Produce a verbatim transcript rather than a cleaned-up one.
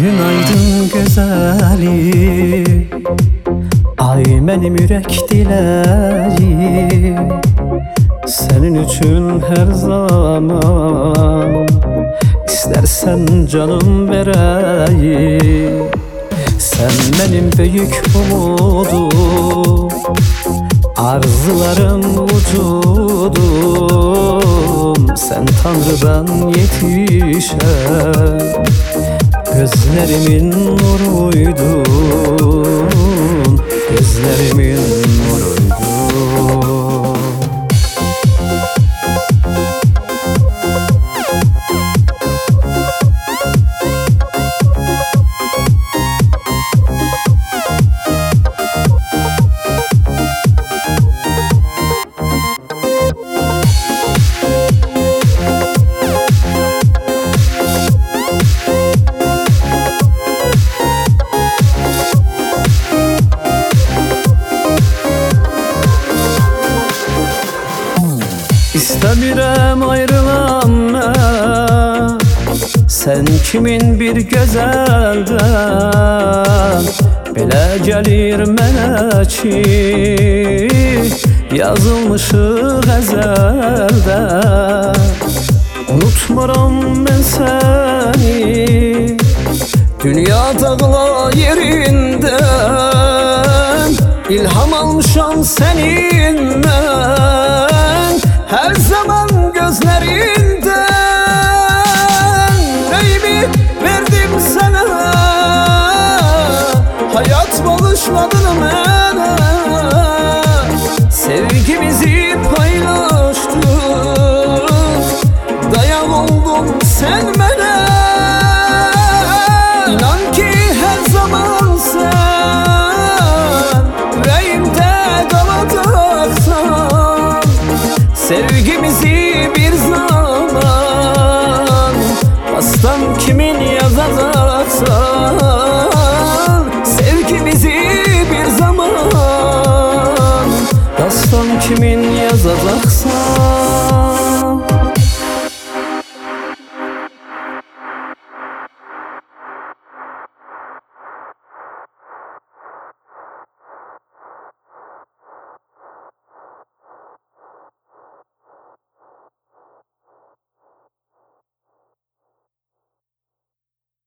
Günaydın gözəli, ay mənim ürək diləyi. Sənin üçün hər zaman İstərsən canım verəyim. Sən mənim böyük umudum, arzularım vücudum. Sən Tanrıdan yetişən gözlerimin nuruydun, gözlerimin nuruydun. İstəmirəm ayrılam mən, sən kimin bir gözəldən. Belə gəlir mənə ki, yazılmışıq əzəldən. Unutmaram mən səni, dünya dağla yerindən. İlham almışam sənindən, her zaman gözlerinden. Neyimi verdim sana, hayat bağışladın bana. Sevgimizi paylaştık, dayan oldun sen bana. İnan ki her zaman sen yüreğimde kalacaksan. Sevgimizi bir zaman pastan kimin yazacaksa.